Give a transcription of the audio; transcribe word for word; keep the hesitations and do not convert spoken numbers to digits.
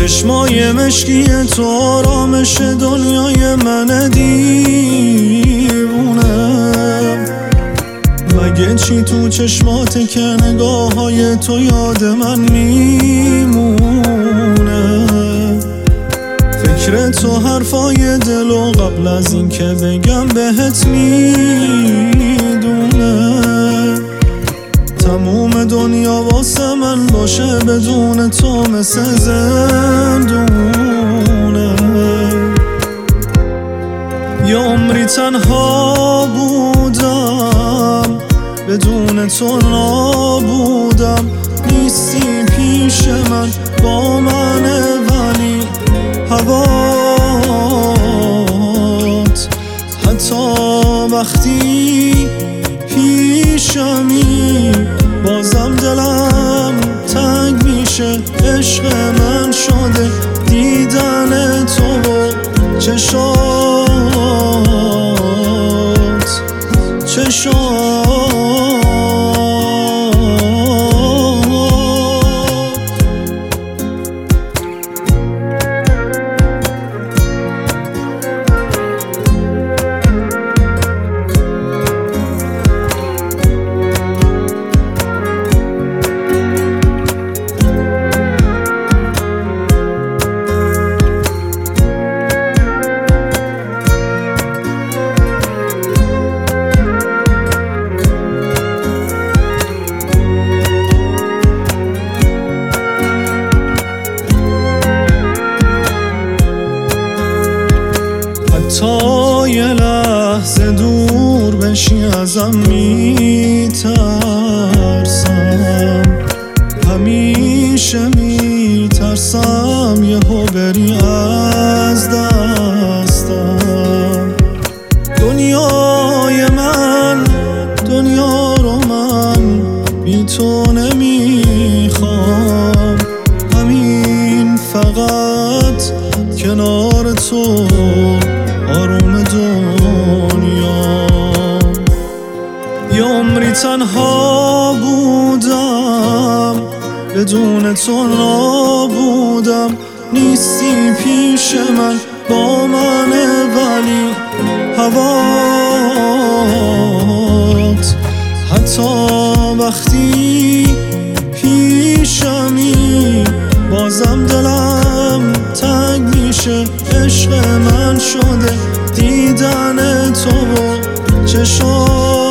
چشمای مشکی تو آرامش دنیای من دیوونم. مگه چی تو چشمات که نگاه های تو یاد من میمونه؟ فکر تو حرفای دل و قبل از این که بگم بهت میدونه. تموم دنیا واسه من باشه بدون تو مثل زندونه. یه عمری تنها بودم بدون تو نابودم. نیستی پیش من با منه ولی هوات حتی وقتی پیشمی بازم دلم تنگ میشه. عشق من شده دیدن تو و چشات چشات. تا یه لحظه دور بشی ازم میترسم. همیشه میترسم یهو بری از دستم. دنیای من دنیا رو من بی تو نمیخوام. همین فقط کنار تو آروم دنیا. یه عمری تنها بودم بدون تو نابودم. نیستی پیش من با منه ولی هوات حتی وقتی پیشمی بازم دلم تنگ میشه. عشق من شده دیدن تو و چشات